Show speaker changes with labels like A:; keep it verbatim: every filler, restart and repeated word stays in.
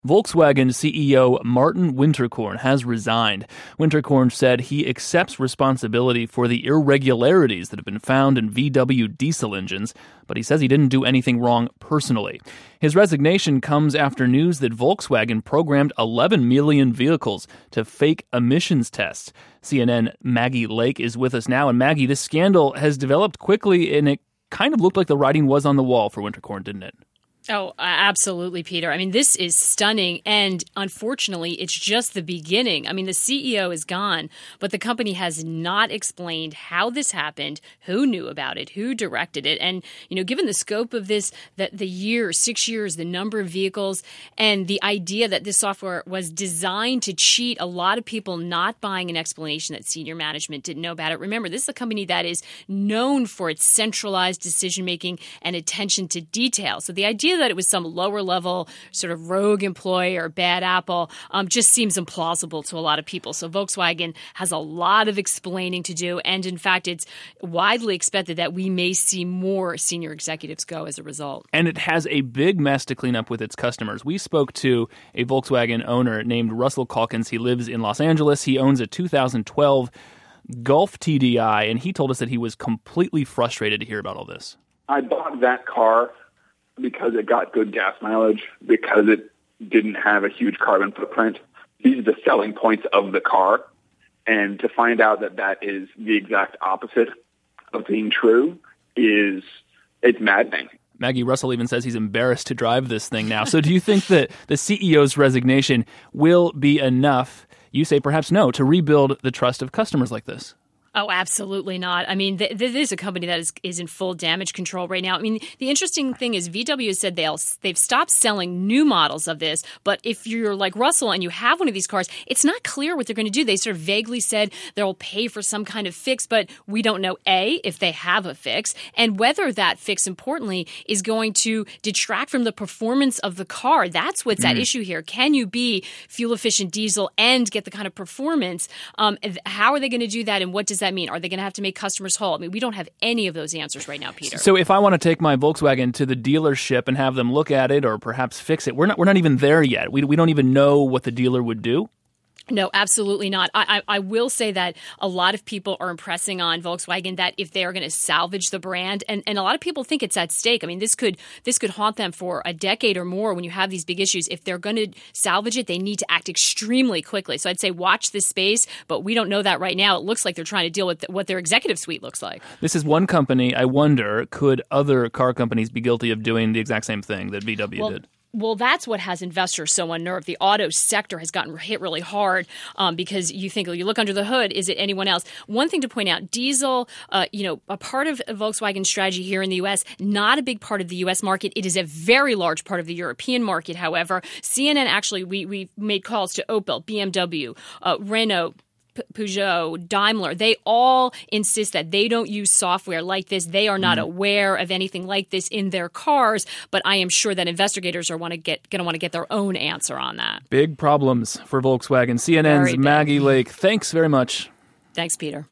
A: Volkswagen C E O Martin Winterkorn has resigned. Winterkorn said he accepts responsibility for the irregularities that have been found in V W diesel engines, but he says he didn't do anything wrong personally. His resignation comes after news that Volkswagen programmed eleven million vehicles to fake emissions tests. C N N Maggie Lake is with us now. And Maggie, this scandal has developed quickly, and it kind of looked like the writing was on the wall for Winterkorn, didn't it?
B: Oh, absolutely, Peter. I mean, this is stunning. And unfortunately, it's just the beginning. I mean, the C E O is gone, but the company has not explained how this happened, who knew about it, who directed it. And, you know, given the scope of this, that the year, six years, the number of vehicles, and the idea that this software was designed to cheat a lot of people not buying an explanation that senior management didn't know about it. Remember, this is a company that is known for its centralized decision-making and attention to detail. So the idea that it was some lower level sort of rogue employee or bad apple um, just seems implausible to a lot of people. So Volkswagen has a lot of explaining to do. And in fact, it's widely expected that we may see more senior executives go as a result.
A: And it has a big mess to clean up with its customers. We spoke to a Volkswagen owner named Russell Calkins. He lives in Los Angeles. He owns a two thousand twelve Golf T D I, and he told us that he was completely frustrated to hear about all this.
C: I bought that car because it got good gas mileage, because it didn't have a huge carbon footprint. These are the selling points of the car. And to find out that that is the exact opposite of being true is, it's maddening.
A: Maggie, Russell even says he's embarrassed to drive this thing now. So do you think that the C E O's resignation will be enough, you say perhaps no, to rebuild the trust of customers like this?
B: Oh, absolutely not. I mean, th- this is a company that is, is in full damage control right now. I mean, the interesting thing is V W has said they'll, they've stopped selling new models of this. But if you're like Russell and you have one of these cars, it's not clear what they're going to do. They sort of vaguely said they'll pay for some kind of fix, but we don't know, A, if they have a fix, and whether that fix, importantly, is going to detract from the performance of the car. That's what's mm. at issue here. Can you be fuel-efficient diesel and get the kind of performance? Um, how are they going to do that, and what does that mean? Are they going to have to make customers whole? I mean, we don't have any of those answers right now, Peter.
A: So if I want to take my Volkswagen to the dealership and have them look at it or perhaps fix it, we're not we're not even there yet. We we don't even know what the dealer would do.
B: No, absolutely not. I, I, I will say that a lot of people are impressing on Volkswagen that if they are going to salvage the brand, and, and a lot of people think it's at stake. I mean, this could this could haunt them for a decade or more when you have these big issues. If they're going to salvage it, they need to act extremely quickly. So I'd say watch this space, but we don't know that right now. It looks like they're trying to deal with what their executive suite looks like.
A: This is one company. I wonder, could other car companies be guilty of doing the exact same thing that V W
B: well,
A: did?
B: Well, that's what has investors so unnerved. The auto sector has gotten hit really hard um, because you think, you look under the hood, is it anyone else? One thing to point out, diesel, uh, you know, a part of Volkswagen's strategy here in the U S, not a big part of the U S market. It is a very large part of the European market, however. C N N, actually, we, we made calls to Opel, B M W, uh, Renault, Peugeot, Daimler, they all insist that they don't use software like this. They are not mm. aware of anything like this in their cars, but I am sure that investigators are want to get going to want to get their own answer on that.
A: Big problems for Volkswagen. C N N's Maggie Lake, thanks very much.
B: Thanks, Peter.